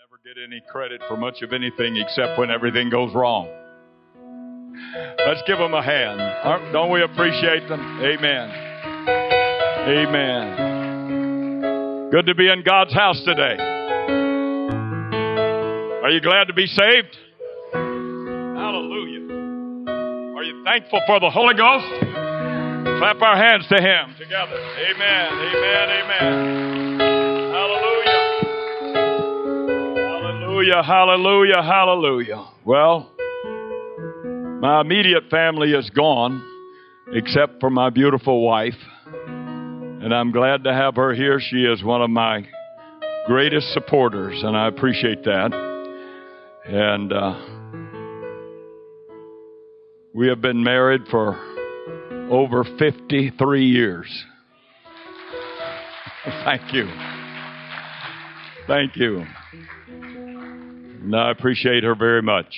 never get any credit for much of anything except when everything goes wrong. Let's give them a hand. Don't we appreciate them? Amen. Amen. Good to be in God's house today. Are you glad to be saved? Hallelujah. Are you thankful for the Holy Ghost? Clap our hands to Him together. Amen. Amen. Amen. Hallelujah. Hallelujah. Hallelujah. Hallelujah. Well, my immediate family is gone, except for my beautiful wife. And I'm glad to have her here. She is one of my greatest supporters, and I appreciate that. And we have been married for over 53 years. Thank you. Thank you. And I appreciate her very much.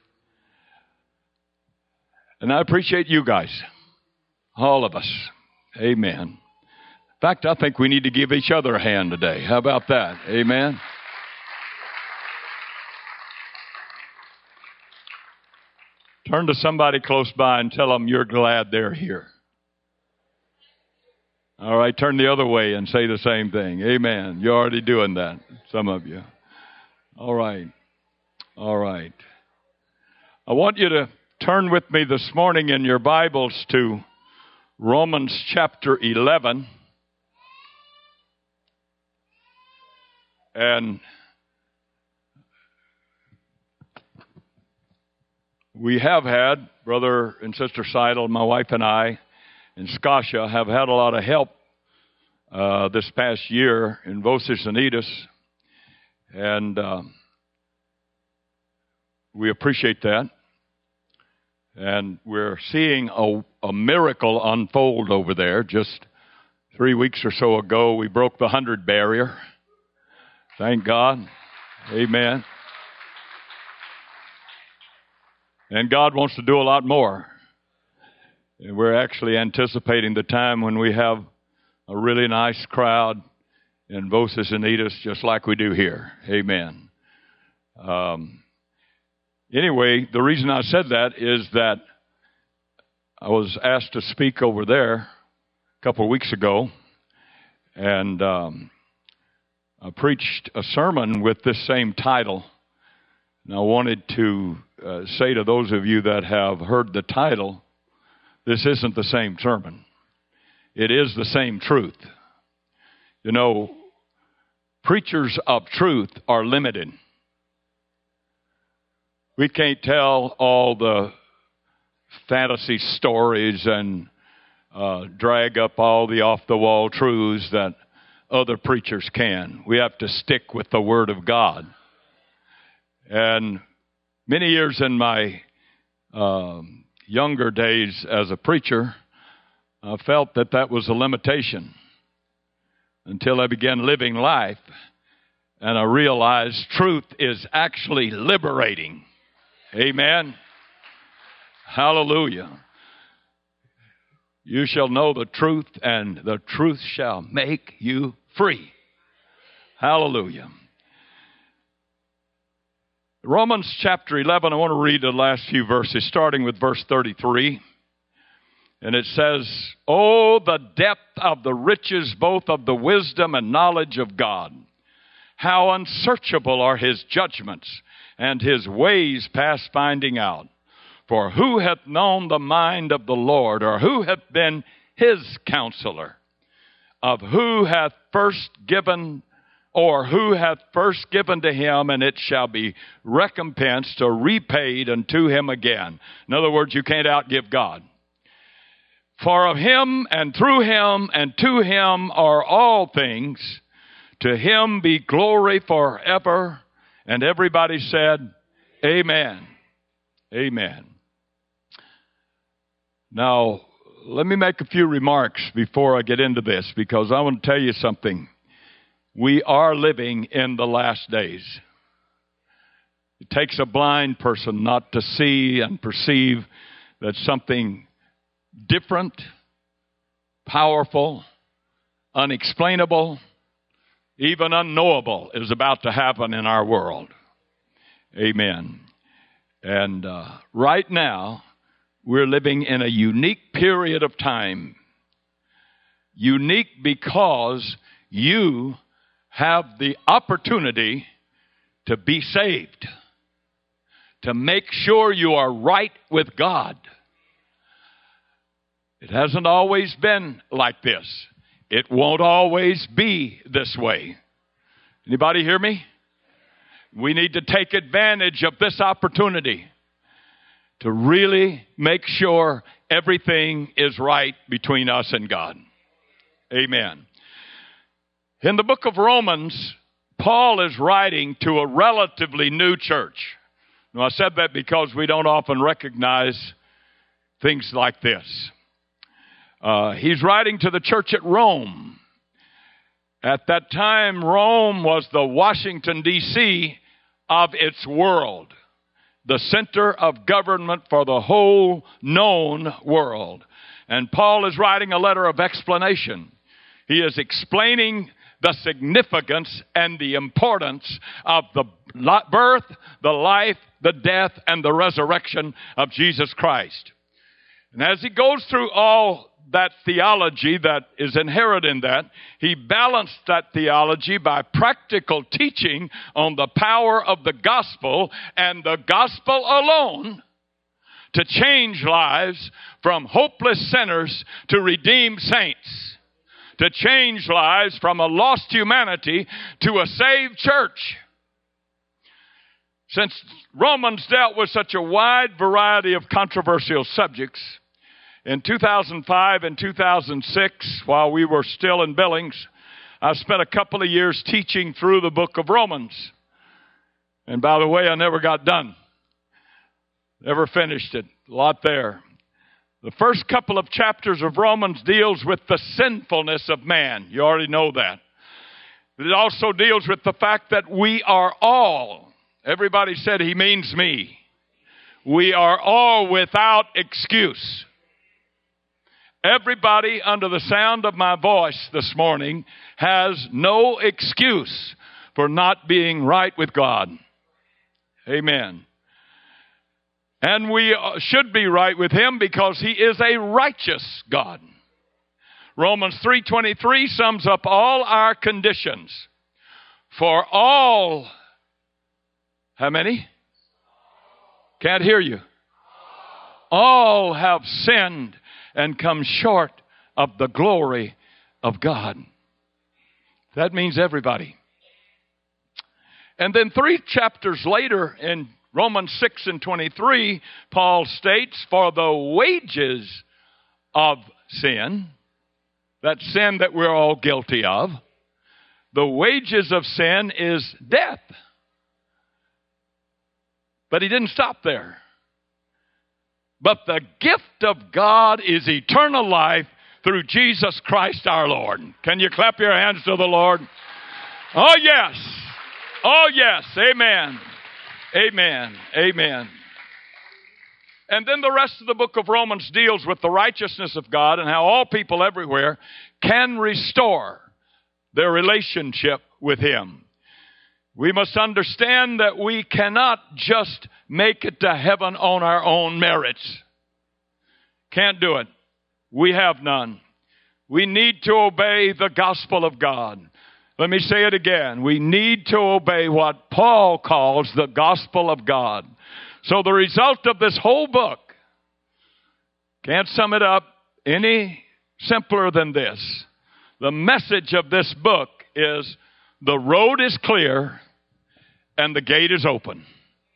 And I appreciate you guys, all of us. Amen. In fact, I think we need to give each other a hand today. How about that? Amen. Turn to somebody close by and tell them you're glad they're here. All right, turn the other way and say the same thing. Amen. You're already doing that, some of you. All right. All right. I want you to turn with me this morning in your Bibles to Romans chapter 11. And we have had, Brother and Sister Seidel, my wife and I, and Scotia have had a lot of help this past year in Vocis Unitas. And we appreciate that. And we're seeing a miracle unfold over there. Just 3 weeks or so ago, we broke the 100 barrier. Thank God. Amen. And God wants to do a lot more. And we're actually anticipating the time when we have a really nice crowd in Vocis Unitas, just like we do here. Amen. Anyway, the reason I said that is that I was asked to speak over there a couple of weeks ago, and I preached a sermon with this same title. And I wanted to say to those of you that have heard the title, this isn't the same sermon. It is the same truth. You know, preachers of truth are limited. We can't tell all the fantasy stories and drag up all the off-the-wall truths that other preachers can. We have to stick with the Word of God. And many years in my younger days as a preacher, I felt that was a limitation until I began living life and I realized truth is actually liberating. Amen. Hallelujah. You shall know the truth, and the truth shall make you free. Hallelujah. Romans chapter 11, I want to read the last few verses, starting with verse 33. And it says, "Oh, the depth of the riches, both of the wisdom and knowledge of God. How unsearchable are His judgments, and His ways past finding out. For who hath known the mind of the Lord, or who hath been His counselor? Of who hath first given to him, and it shall be recompensed or repaid unto him again." In other words, you can't outgive God. "For of Him, and through Him, and to Him are all things. To Him be glory forever." And everybody said, Amen. Amen. Now, let me make a few remarks before I get into this, because I want to tell you something. We are living in the last days. It takes a blind person not to see and perceive that something different, powerful, unexplainable, even unknowable, is about to happen in our world. Amen. And right now, we're living in a unique period of time. Unique because you have the opportunity to be saved, to make sure you are right with God. It hasn't always been like this. It won't always be this way. Anybody hear me? We need to take advantage of this opportunity to really make sure everything is right between us and God. Amen. In the book of Romans, Paul is writing to a relatively new church. Now, I said that because we don't often recognize things like this. He's writing to the church at Rome. At that time, Rome was the Washington, D.C. of its world, the center of government for the whole known world. And Paul is writing a letter of explanation. He is explaining the significance and the importance of the birth, the life, the death, and the resurrection of Jesus Christ. And as he goes through all that theology that is inherent in that, he balanced that theology by practical teaching on the power of the gospel and the gospel alone to change lives from hopeless sinners to redeemed saints, to change lives from a lost humanity to a saved church. Since Romans dealt with such a wide variety of controversial subjects, in 2005 and 2006, while we were still in Billings, I spent a couple of years teaching through the book of Romans. And by the way, I never got done. Never finished it. A lot there. The first couple of chapters of Romans deals with the sinfulness of man. You already know that. It also deals with the fact that we are all, everybody said he means me, we are all without excuse. Everybody under the sound of my voice this morning has no excuse for not being right with God. Amen. And we should be right with Him because He is a righteous God. Romans 3:23 sums up all our conditions. For all, how many? Can't hear you. All have sinned and come short of the glory of God. That means everybody. And then 3 chapters later in Romans 6:23, Paul states, for the wages of sin, that sin that we're all guilty of, the wages of sin is death. But he didn't stop there. But the gift of God is eternal life through Jesus Christ our Lord. Can you clap your hands to the Lord? Oh, yes. Oh, yes. Amen. Amen. Amen. And then the rest of the book of Romans deals with the righteousness of God and how all people everywhere can restore their relationship with Him. We must understand that we cannot just make it to heaven on our own merits. Can't do it. We have none. We need to obey the gospel of God. Let me say it again. We need to obey what Paul calls the gospel of God. So the result of this whole book, can't sum it up any simpler than this. The message of this book is the road is clear and the gate is open.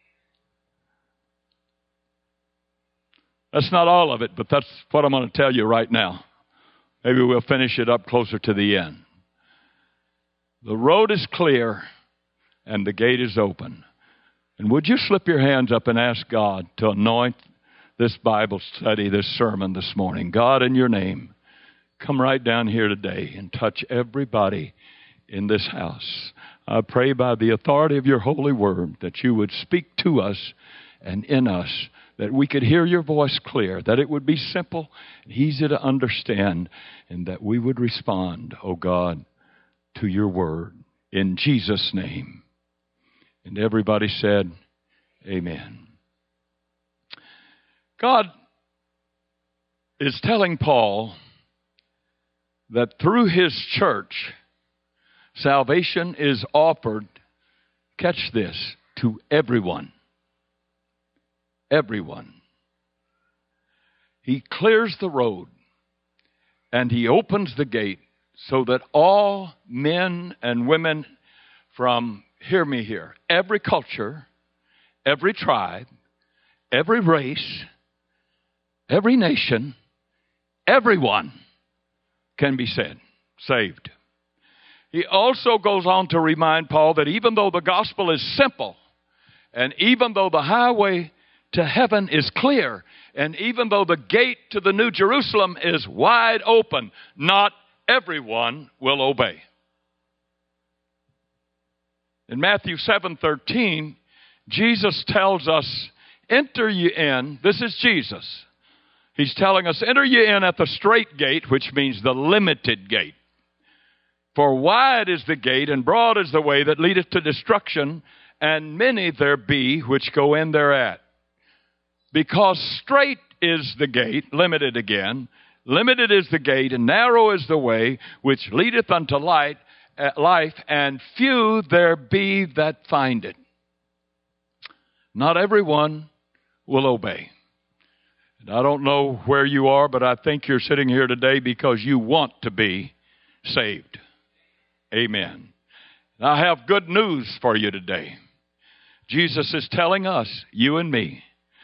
That's not all of it, but that's what I'm going to tell you right now. Maybe we'll finish it up closer to the end. The road is clear and the gate is open. And would you slip your hands up and ask God to anoint this Bible study, this sermon this morning? God, in your name, come right down here today and touch everybody in this house. I pray by the authority of your holy word that you would speak to us and in us, that we could hear your voice clear, that it would be simple and easy to understand, and that we would respond, oh God, to your word. in Jesus' name. And everybody said, amen. God is telling Paul that through his church, salvation is offered, catch this, to everyone. Everyone. He clears the road and he opens the gate so that all men and women from, hear me here, every culture, every tribe, every race, every nation, everyone can be saved. He also goes on to remind Paul that even though the gospel is simple, and even though the highway to heaven is clear, and even though the gate to the New Jerusalem is wide open, not everyone will obey. In Matthew 7:13, Jesus tells us, enter ye in, this is Jesus. He's telling us, enter ye in at the strait gate, which means the limited gate. For wide is the gate, and broad is the way that leadeth to destruction, and many there be which go in thereat. Because strait is the gate, limited again, limited is the gate, and narrow is the way which leadeth unto life, and few there be that find it. Not everyone will obey. And I don't know where you are, but I think you're sitting here today because you want to be saved. Amen. I have good news for you today. Jesus is telling us, you and me,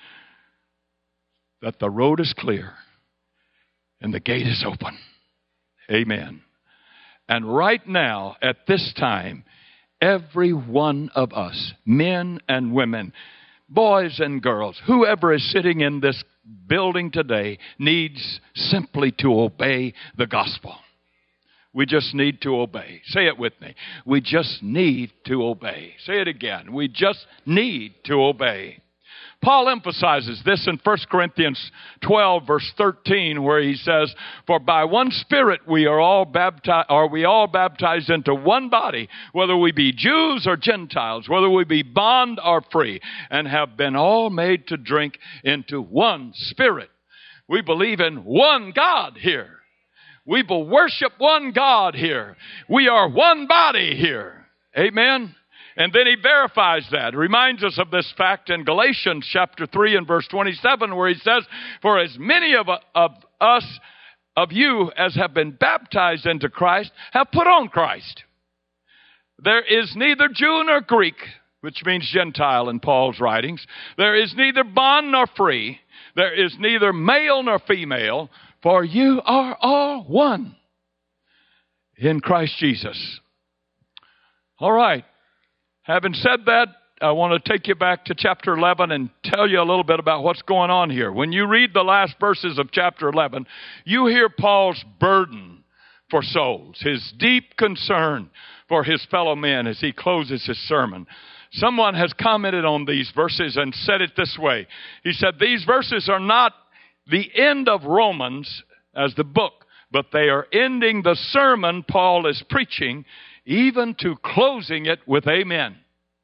that the road is clear and the gate is open. Amen. And right now, at this time, every one of us, men and women, boys and girls, whoever is sitting in this building today, needs simply to obey the gospel. We just need to obey. Say it with me. We just need to obey. Say it again. We just need to obey. Paul emphasizes this in 1 Corinthians 12, verse 13, where he says, for by one Spirit we are all baptized into one body, whether we be Jews or Gentiles, whether we be bond or free, and have been all made to drink into one Spirit. We believe in one God here. We will worship one God here. We are one body here. Amen. And then he verifies that. Reminds us of this fact in Galatians chapter 3 and verse 27, where he says, for as many of you as have been baptized into Christ have put on Christ. There is neither Jew nor Greek, which means Gentile in Paul's writings. There is neither bond nor free. There is neither male nor female, for you are all one in Christ Jesus. All right. Having said that, I want to take you back to chapter 11 and tell you a little bit about what's going on here. When you read the last verses of chapter 11, you hear Paul's burden for souls, his deep concern for his fellow men as he closes his sermon. Someone has commented on these verses and said it this way. He said, these verses are not the end of Romans as the book, but they are ending the sermon Paul is preaching, even to closing it with amen.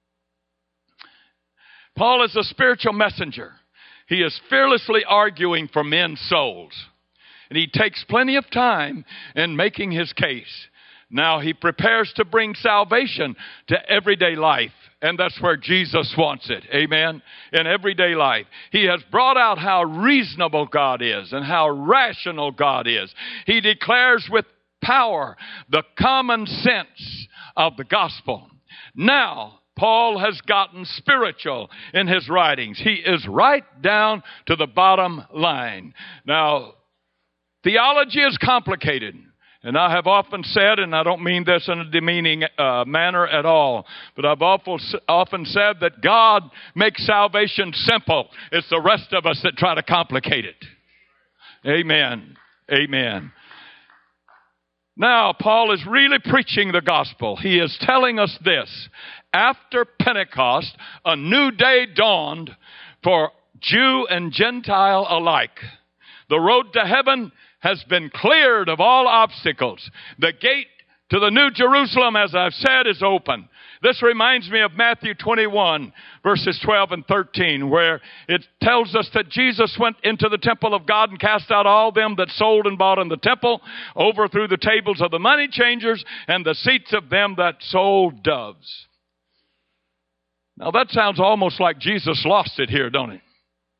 Paul is a spiritual messenger. He is fearlessly arguing for men's souls. And he takes plenty of time in making his case. Now he prepares to bring salvation to everyday life. And that's where Jesus wants it. Amen. In everyday life. He has brought out how reasonable God is and how rational God is. He declares with power the common sense of the gospel. Now, Paul has gotten spiritual in his writings. He is right down to the bottom line. Now, theology is complicated. And I have often said, and I don't mean this in a demeaning manner at all, but I've often said that God makes salvation simple. It's the rest of us that try to complicate it. Amen. Amen. Now, Paul is really preaching the gospel. He is telling us this. After Pentecost, a new day dawned for Jew and Gentile alike. The road to heaven has been cleared of all obstacles. The gate to the New Jerusalem, as I've said, is open. This reminds me of Matthew 21, verses 12 and 13, where it tells us that Jesus went into the temple of God and cast out all them that sold and bought in the temple, overthrew the tables of the money changers and the seats of them that sold doves. Now that sounds almost like Jesus lost it here, don't it?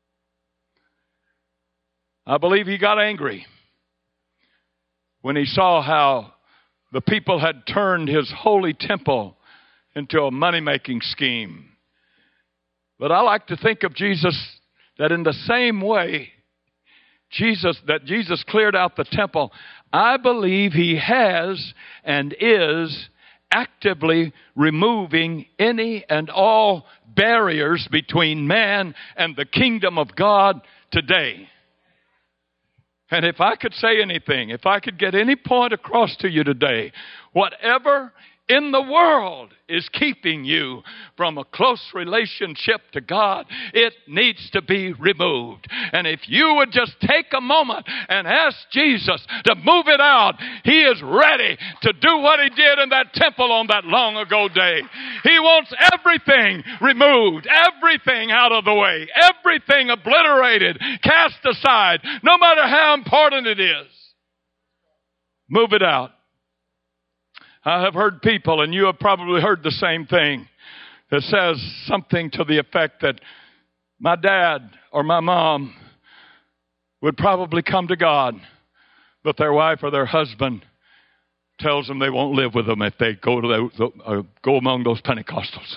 I believe he got angry when he saw how the people had turned his holy temple into a money-making scheme. But I like to think of Jesus that in the same way Jesus cleared out the temple, I believe he has and is actively removing any and all barriers between man and the kingdom of God today. And if I could say anything, if I could get any point across to you today, whatever in the world is keeping you from a close relationship to God, it needs to be removed. And if you would just take a moment and ask Jesus to move it out, he is ready to do what he did in that temple on that long ago day. He wants everything removed, everything out of the way, everything obliterated, cast aside, no matter how important it is. Move it out. I have heard people, and you have probably heard the same thing, that says something to the effect that my dad or my mom would probably come to God, but their wife or their husband tells them they won't live with them if they go among those Pentecostals.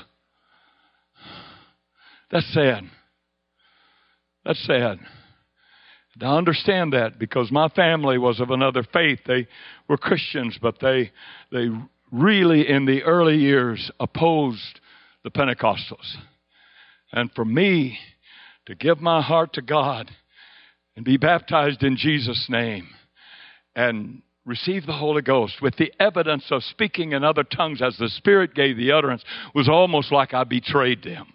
That's sad. That's sad. I understand that because my family was of another faith. They were Christians, but they really in the early years opposed the Pentecostals. And for me to give my heart to God and be baptized in Jesus' name and receive the Holy Ghost with the evidence of speaking in other tongues as the Spirit gave the utterance was almost like I betrayed them.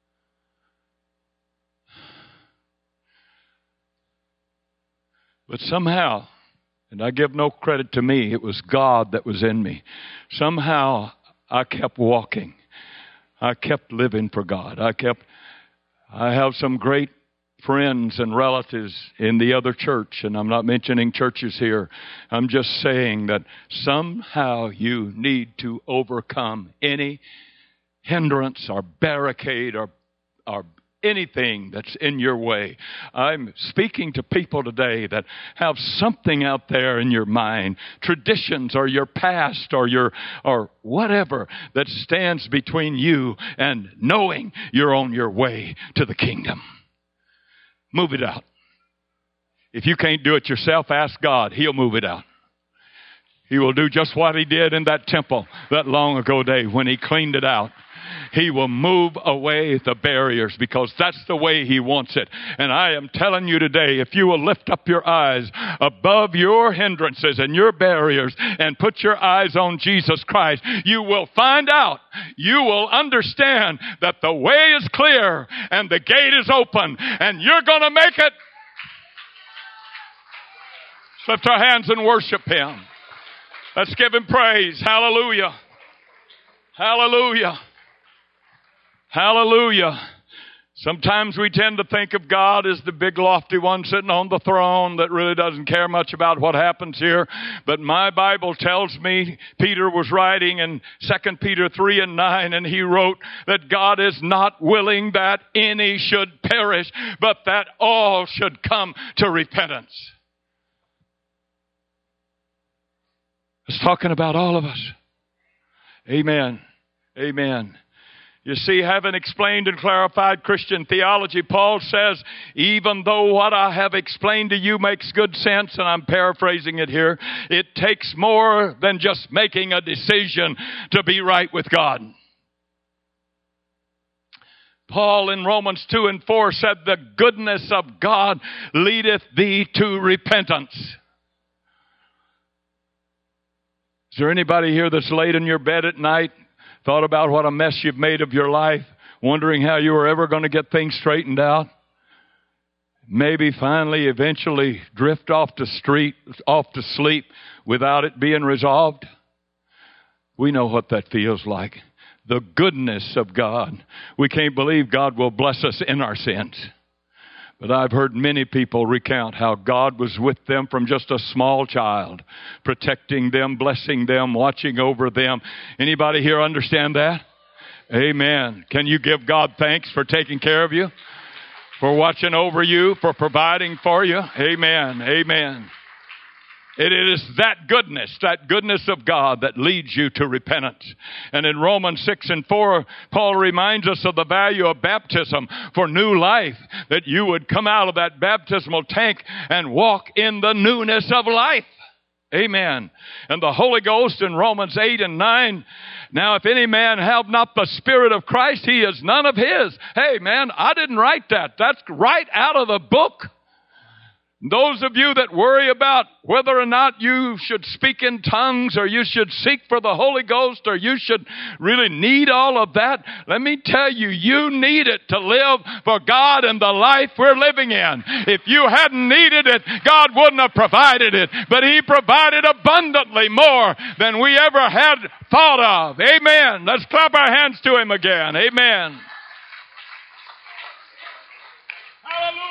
But somehow, and I give no credit to me, it was God that was in me. Somehow I kept walking. I kept living for God. I have some great friends and relatives in the other church, and I'm not mentioning churches here. I'm just saying that somehow you need to overcome any hindrance or barricade or anything that's in your way. I'm speaking to people today that have something out there in your mind, traditions or your past or whatever that stands between you and knowing you're on your way to the kingdom. Move it out. If you can't do it yourself, ask God. He'll move it out. He will do just what he did in that temple that long ago day when he cleaned it out. He will move away the barriers because that's the way he wants it. And I am telling you today, if you will lift up your eyes above your hindrances and your barriers and put your eyes on Jesus Christ, you will find out, you will understand that the way is clear and the gate is open and you're going to make it. Lift our hands and worship him. Let's give him praise. Hallelujah. Hallelujah. Hallelujah. Sometimes we tend to think of God as the big lofty one sitting on the throne that really doesn't care much about what happens here. But my Bible tells me, Peter was writing in 2 Peter 3:9, and he wrote that God is not willing that any should perish, but that all should come to repentance. It's talking about all of us. Amen. Amen. You see, having explained and clarified Christian theology, Paul says, even though what I have explained to you makes good sense, and I'm paraphrasing it here, it takes more than just making a decision to be right with God. Paul in Romans 2:4 said, the goodness of God leadeth thee to repentance. Is there anybody here that's laid in your bed at night, thought about what a mess you've made of your life, wondering how you were ever going to get things straightened out? Maybe finally, eventually drift off to sleep without it being resolved? We know what that feels like. The goodness of God. We can't believe God will bless us in our sins. But I've heard many people recount how God was with them from just a small child, protecting them, blessing them, watching over them. Anybody here understand that? Amen. Can you give God thanks for taking care of you, for watching over you, for providing for you? Amen. Amen. It is that goodness of God that leads you to repentance. And in Romans 6:4, Paul reminds us of the value of baptism for new life, that you would come out of that baptismal tank and walk in the newness of life. Amen. And the Holy Ghost in Romans 8:9, now if any man have not the Spirit of Christ, he is none of his. Hey man, I didn't write that. That's right out of the book. Those of you that worry about whether or not you should speak in tongues or you should seek for the Holy Ghost or you should really need all of that, let me tell you, you need it to live for God and the life we're living in. If you hadn't needed it, God wouldn't have provided it. But He provided abundantly more than we ever had thought of. Amen. Let's clap our hands to Him again. Amen. Hallelujah.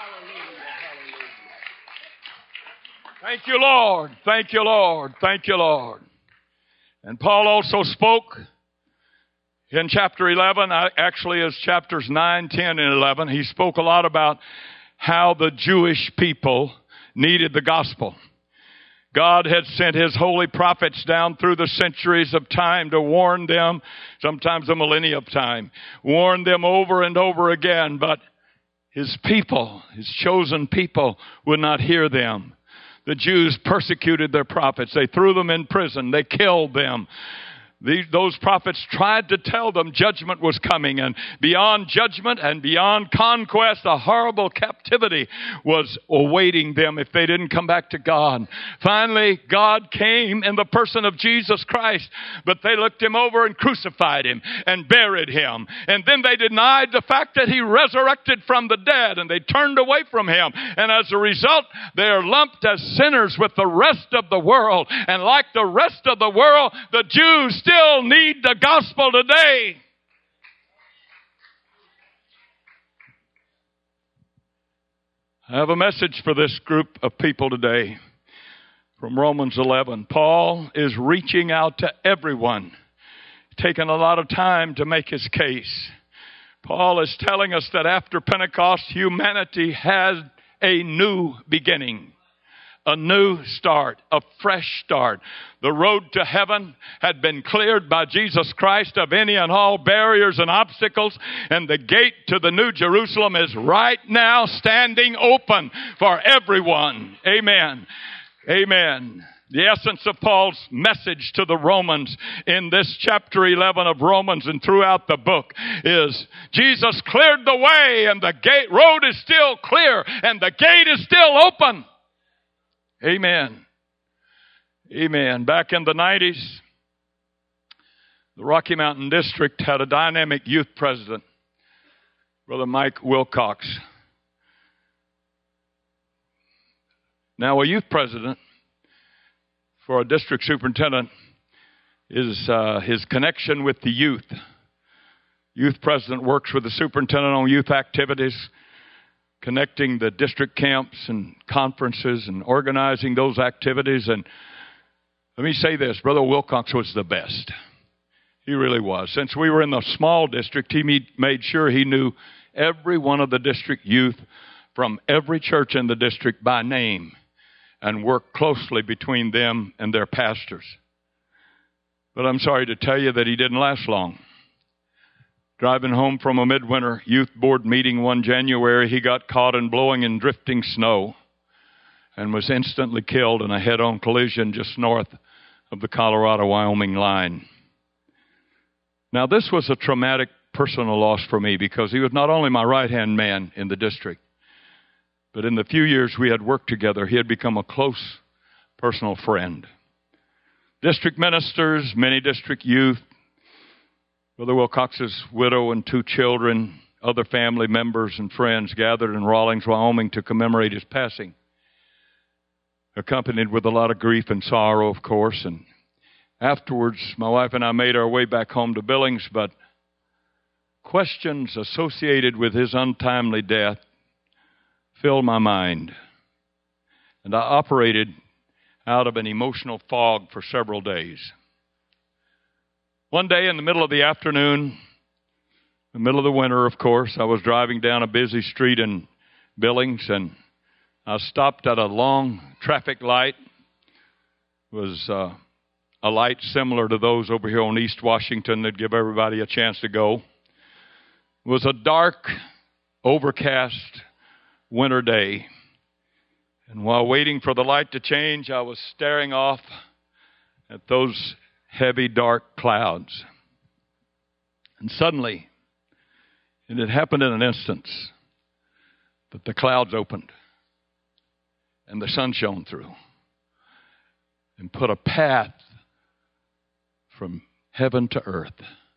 Thank you, Lord. Thank you, Lord. Thank you, Lord. And Paul also spoke in chapter 11, actually it's chapters 9, 10, and 11. He spoke a lot about how the Jewish people needed the gospel. God had sent His holy prophets down through the centuries of time to warn them, sometimes a millennia of time, warn them over and over again, but His people, His chosen people, would not hear them. The Jews persecuted their prophets. They threw them in prison. They killed them. Those prophets tried to tell them judgment was coming, and beyond judgment and beyond conquest, a horrible captivity was awaiting them if they didn't come back to God. Finally, God came in the person of Jesus Christ, but they looked Him over and crucified Him and buried Him. And then they denied the fact that He resurrected from the dead, and they turned away from Him. And as a result, they are lumped as sinners with the rest of the world. And like the rest of the world, the Jews still need the gospel today. I have a message for this group of people today from Romans 11. Paul is reaching out to everyone, taking a lot of time to make his case. Paul is telling us that after Pentecost, humanity has a new beginning. A new start, a fresh start. The road to heaven had been cleared by Jesus Christ of any and all barriers and obstacles, and the gate to the New Jerusalem is right now standing open for everyone. Amen. Amen. The essence of Paul's message to the Romans in this chapter 11 of Romans and throughout the book is Jesus cleared the way, and the gate road is still clear, and the gate is still open. Amen. Amen. Back in the 90s, the Rocky Mountain District had a dynamic youth president, Brother Mike Wilcox. Now, a youth president for a district superintendent is his connection with the youth. Youth president works with the superintendent on youth activities, connecting the district camps and conferences and organizing those activities. And let me say this, Brother Wilcox was the best. He really was. Since we were in the small district, he made sure he knew every one of the district youth from every church in the district by name and worked closely between them and their pastors. But I'm sorry to tell you that he didn't last long. Driving home from a midwinter youth board meeting one January, he got caught in blowing and drifting snow and was instantly killed in a head-on collision just north of the Colorado-Wyoming line. Now, this was a traumatic personal loss for me because he was not only my right-hand man in the district, but in the few years we had worked together, he had become a close personal friend. District ministers, many district youth, Brother Wilcox's widow and 2 children, other family members and friends gathered in Rawlins, Wyoming to commemorate his passing, accompanied with a lot of grief and sorrow, of course. And Afterwards, my wife and I made our way back home to Billings, but questions associated with his untimely death filled my mind. And I operated out of an emotional fog for several days. One day in the middle of the afternoon, the middle of the winter, of course, I was driving down a busy street in Billings, and I stopped at a long traffic light. It was a light similar to those over here on East Washington that give everybody a chance to go. It was a dark, overcast winter day. And while waiting for the light to change, I was staring off at those heavy, dark clouds. And suddenly, and it happened in an instant, but the clouds opened and the sun shone through and put a path from heaven to earth.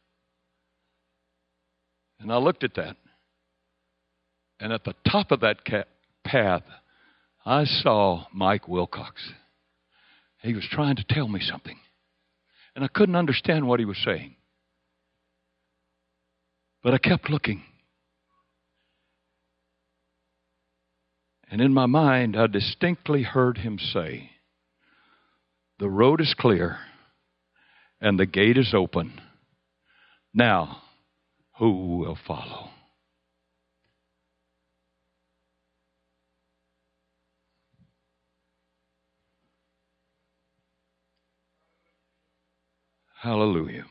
And I looked at that, and at the top of that path, I saw Mike Wilcox. He was trying to tell me something, and I couldn't understand what he was saying. But I kept looking. And in my mind, I distinctly heard him say, "The road is clear and the gate is open. Now, who will follow?" Hallelujah.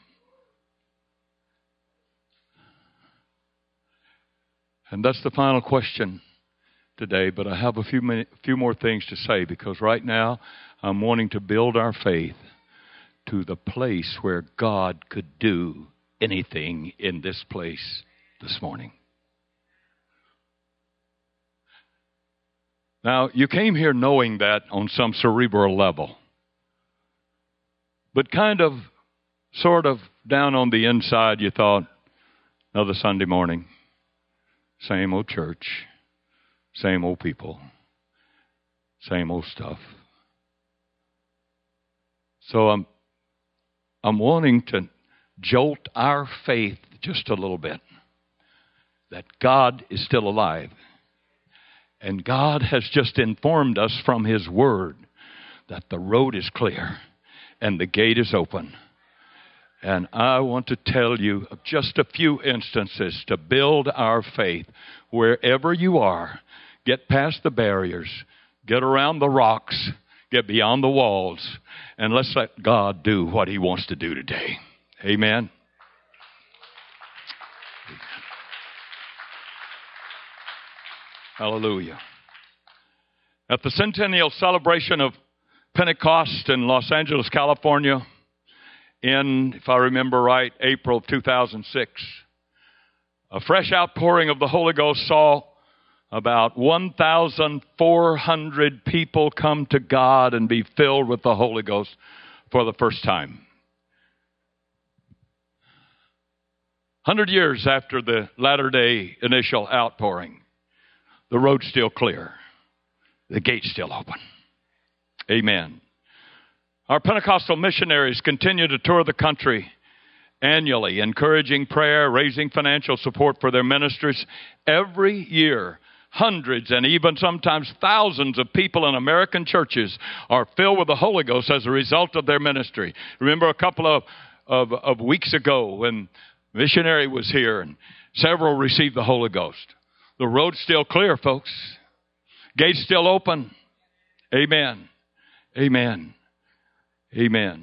And that's the final question today, but I have a few more things to say, because right now I'm wanting to build our faith to the place where God could do anything in this place this morning. Now, you came here knowing that on some cerebral level, but sort of down on the inside, you thought, another Sunday morning, same old church, same old people, same old stuff. So I'm wanting to jolt our faith just a little bit, that God is still alive. And God has just informed us from His Word that the road is clear and the gate is open. And I want to tell you of just a few instances to build our faith. Wherever you are, get past the barriers, get around the rocks, get beyond the walls, and let's let God do what He wants to do today. Amen. Hallelujah. At the centennial celebration of Pentecost in Los Angeles, California, in, if I remember right, April of 2006, a fresh outpouring of the Holy Ghost saw about 1,400 people come to God and be filled with the Holy Ghost for the first time. 100 years after the latter-day initial outpouring, the road's still clear. The gate's still open. Amen. Our Pentecostal missionaries continue to tour the country annually, encouraging prayer, raising financial support for their ministries. Every year, hundreds and even sometimes thousands of people in American churches are filled with the Holy Ghost as a result of their ministry. Remember a couple of weeks ago when a missionary was here and several received the Holy Ghost. The road's still clear, folks. Gate's still open. Amen. Amen. Amen.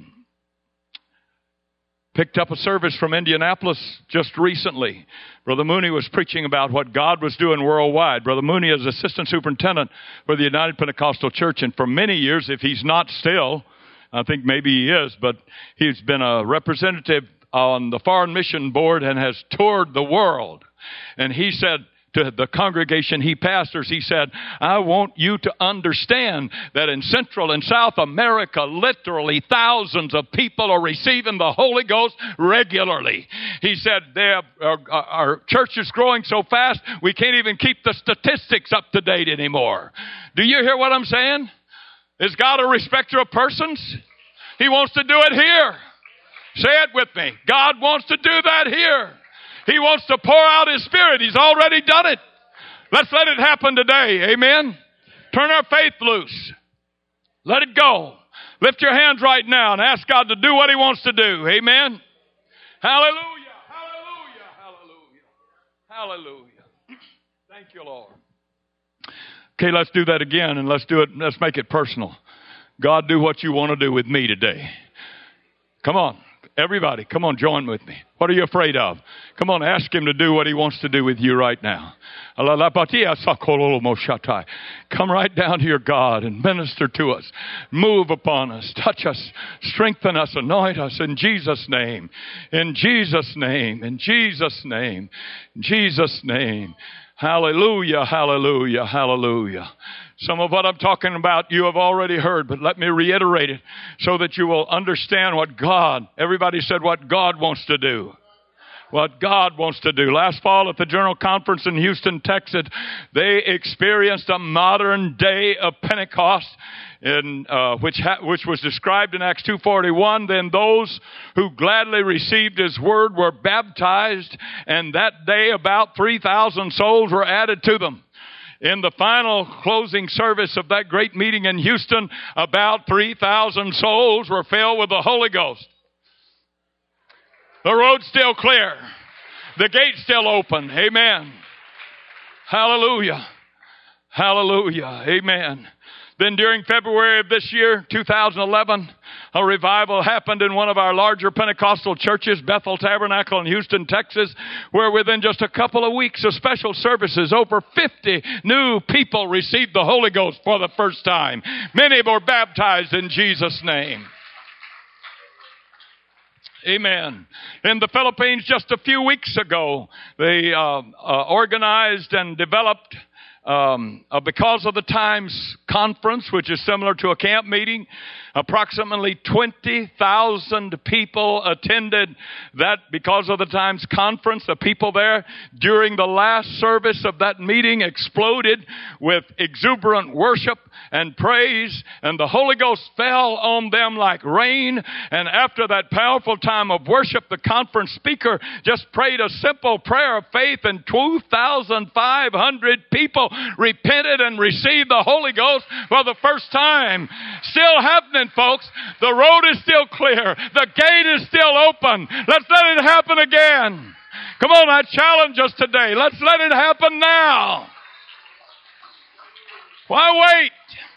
Picked up a service from Indianapolis just recently. Brother Mooney was preaching about what God was doing worldwide. Brother Mooney is assistant superintendent for the United Pentecostal Church, and for many years, if he's not still, I think maybe he is, but he's been a representative on the Foreign Mission Board and has toured the world. And he said to the congregation he pastors, he said, I want you to understand that in Central and South America, literally thousands of people are receiving the Holy Ghost regularly. He said, our church is growing so fast, we can't even keep the statistics up to date anymore. Do you hear what I'm saying? Is God a respecter of persons? He wants to do it here. Say it with me. God wants to do that here. He wants to pour out His Spirit. He's already done it. Let's let it happen today. Amen. Turn our faith loose. Let it go. Lift your hands right now and ask God to do what He wants to do. Amen. Hallelujah. Hallelujah. Hallelujah. Hallelujah. Thank you, Lord. Okay, let's do that again, and let's do it. Let's make it personal. God, do what you want to do with me today. Come on. Everybody, come on, join with me. What are you afraid of? Come on, ask Him to do what He wants to do with you right now. Come right down to your God and minister to us. Move upon us. Touch us. Strengthen us. Anoint us in Jesus' name. In Jesus' name. In Jesus' name. In Jesus' name. Hallelujah, hallelujah, hallelujah. Some of what I'm talking about you have already heard, but let me reiterate it so that you will understand what God, everybody said what God wants to do. What God wants to do. Last fall at the General Conference in Houston, Texas, they experienced a modern day of Pentecost, which was described in Acts 2:41. Then those who gladly received His word were baptized, and that day about 3,000 souls were added to them. In the final closing service of that great meeting in Houston, about 3,000 souls were filled with the Holy Ghost. The road's still clear. The gate's still open. Amen. Hallelujah. Hallelujah. Amen. Then during February of this year, 2011, a revival happened in one of our larger Pentecostal churches, Bethel Tabernacle in Houston, Texas, where within just a couple of weeks of special services, over 50 new people received the Holy Ghost for the first time. Many were baptized in Jesus' name. Amen. In the Philippines just a few weeks ago, they organized and developed because of the Times conference, which is similar to a camp meeting. Approximately 20,000 people attended that because of the Times conference. The people there during the last service of that meeting exploded with exuberant worship and praise, and the Holy Ghost fell on them like rain. And after that powerful time of worship, the conference speaker just prayed a simple prayer of faith, and 2,500 people repented and received the Holy Ghost for the first time. Still happening, folks. The road is still clear. The gate is still open. Let's let it happen again. Come on, I challenge us today. Let's let it happen now. Why wait?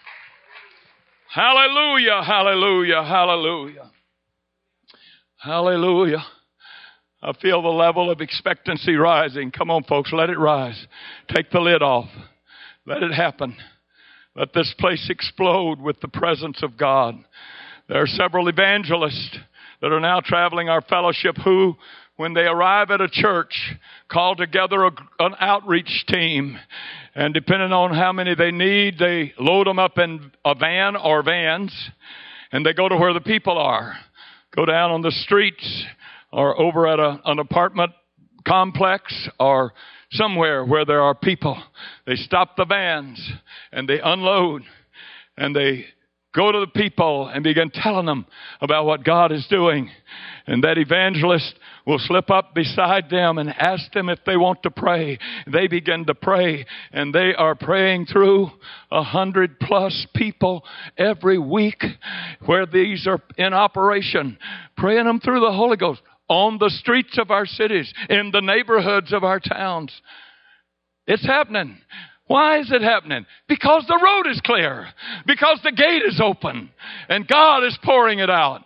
Hallelujah, hallelujah, hallelujah. Hallelujah. I feel the level of expectancy rising. Come on, folks, let it rise. Take the lid off. Let it happen. Let this place explode with the presence of God. There are several evangelists that are now traveling our fellowship who, when they arrive at a church, call together an outreach team. And depending on how many they need, they load them up in a van or vans, and they go to where the people are. Go down on the streets or over at an apartment complex or somewhere where there are people. They stop the vans and they unload and they go to the people and begin telling them about what God is doing. And that evangelist will slip up beside them and ask them if they want to pray. They begin to pray, and they are praying through 100+ people every week where these are in operation, praying them through the Holy Ghost on the streets of our cities, in the neighborhoods of our towns. It's happening. Why is it happening? Because the road is clear. Because the gate is open. And God is pouring it out.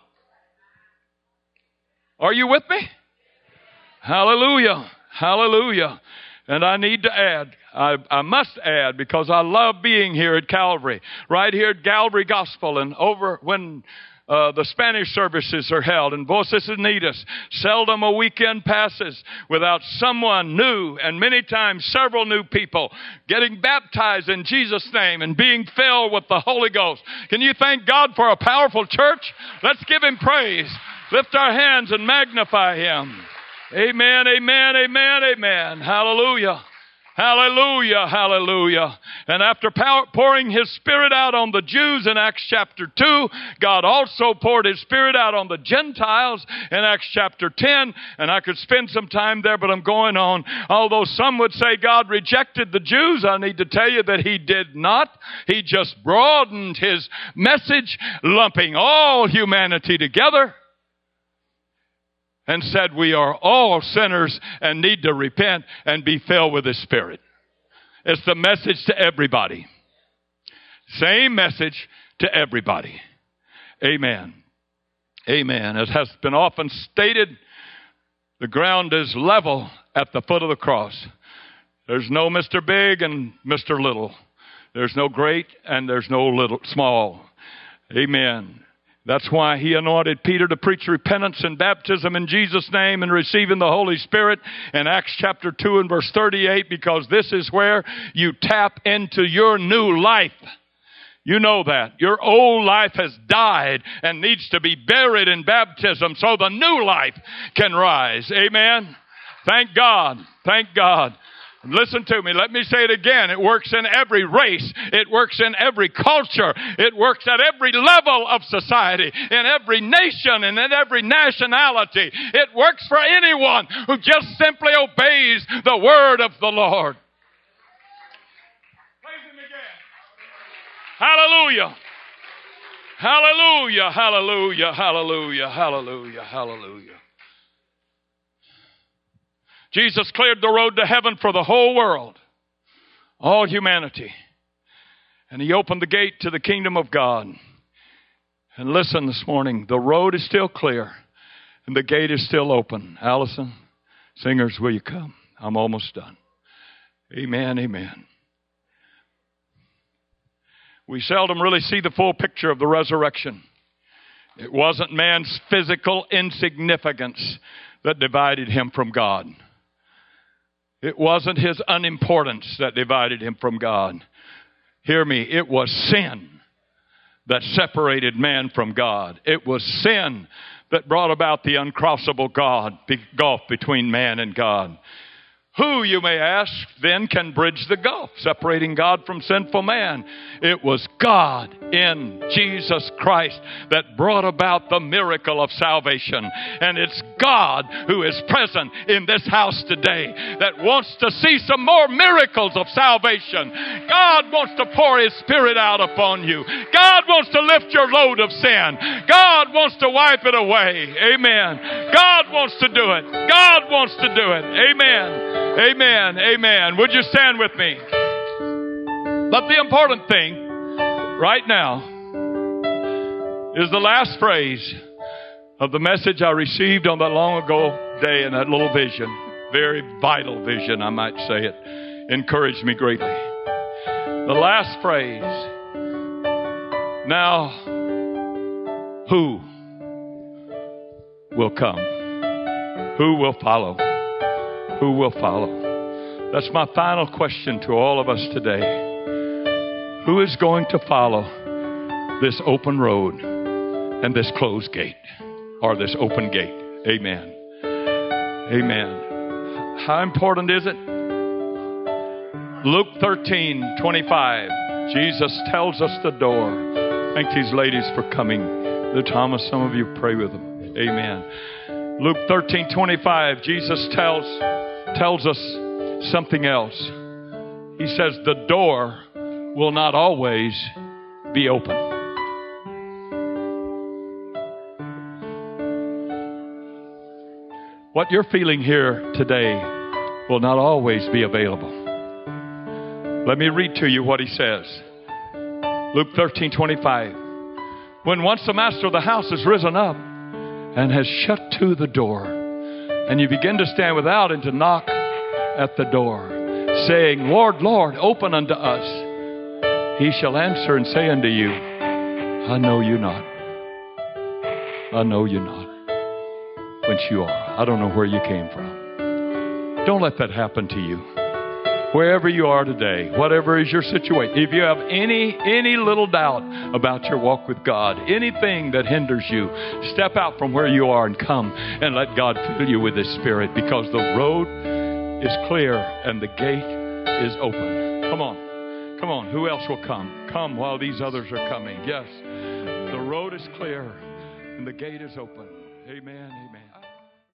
Are you with me? Hallelujah. Hallelujah. And I need to add, I must add, because I love being here at Calvary. Right here at Calvary Gospel, and over when the Spanish services are held in Voces Unidas, seldom a weekend passes without someone new, and many times several new people getting baptized in Jesus' name and being filled with the Holy Ghost. Can you thank God for a powerful church? Let's give Him praise. Lift our hands and magnify Him. Amen, amen, amen, amen. Hallelujah. Hallelujah, hallelujah. And after pouring His Spirit out on the Jews in Acts chapter 2, God also poured His Spirit out on the Gentiles in Acts chapter 10. And I could spend some time there, but I'm going on. Although some would say God rejected the Jews, I need to tell you that He did not. He just broadened His message, lumping all humanity together, and said we are all sinners and need to repent and be filled with the Spirit. It's the message to everybody. Same message to everybody. Amen. Amen. As has been often stated, the ground is level at the foot of the cross. There's no Mr. Big and Mr. Little. There's no great and there's no little small. Amen. That's why He anointed Peter to preach repentance and baptism in Jesus' name and receiving the Holy Spirit in Acts chapter 2 and verse 38, because this is where you tap into your new life. You know that. Your old life has died and needs to be buried in baptism so the new life can rise. Amen. Thank God. Thank God. Listen to me. Let me say it again. It works in every race. It works in every culture. It works at every level of society, in every nation and in every nationality. It works for anyone who just simply obeys the word of the Lord. Praise Him again. Hallelujah. Hallelujah. Hallelujah. Hallelujah. Hallelujah. Hallelujah. Jesus cleared the road to heaven for the whole world, all humanity. And He opened the gate to the kingdom of God. And listen this morning, the road is still clear and the gate is still open. Allison, singers, will you come? I'm almost done. Amen, amen. We seldom really see the full picture of the resurrection. It wasn't man's physical insignificance that divided him from God. It wasn't his unimportance that divided him from God. Hear me, it was sin that separated man from God. It was sin that brought about the uncrossable gulf between man and God. Who, you may ask, then can bridge the gulf separating God from sinful man? It was God in Jesus Christ that brought about the miracle of salvation. And it's God who is present in this house today that wants to see some more miracles of salvation. God wants to pour His Spirit out upon you. God wants to lift your load of sin. God wants to wipe it away. Amen. God wants to do it. God wants to do it. Amen. Amen. Amen. Would you stand with me? But the important thing right now is the last phrase of the message I received on that long ago day in that little vision. Very vital vision, I might say it. Encouraged me greatly. The last phrase. Now, who will come? Who will follow? Who will follow? That's my final question to all of us today. Who is going to follow this open road and this closed gate, or this open gate? Amen. Amen. How important is it? Luke 13:25. Jesus tells us the door. Thank these ladies for coming. Thomas, some of you pray with them. Amen. Luke 13:25. Jesus tells us something else. He says the door will not always be open. What you're feeling here today will not always be available. Let me read to you what he says. Luke 13:25. When once the master of the house has risen up and has shut to the door, and you begin to stand without and to knock at the door, saying, Lord, Lord, open unto us. He shall answer and say unto you, I know you not. I know you not. Whence you are. I don't know where you came from. Don't let that happen to you. Wherever you are today, whatever is your situation, if you have any little doubt about your walk with God, anything that hinders you, step out from where you are and come and let God fill you with His Spirit, because the road is clear and the gate is open. Come on. Come on. Who else will come? Come while these others are coming. Yes. The road is clear and the gate is open. Amen. Amen.